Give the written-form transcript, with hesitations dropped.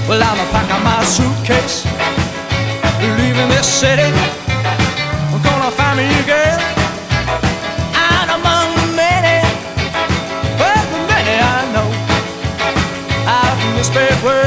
Well, I'm packing my suitcase, leaving this city. I'm gonna find me a girl out among the many, well, the many I know out in this big world.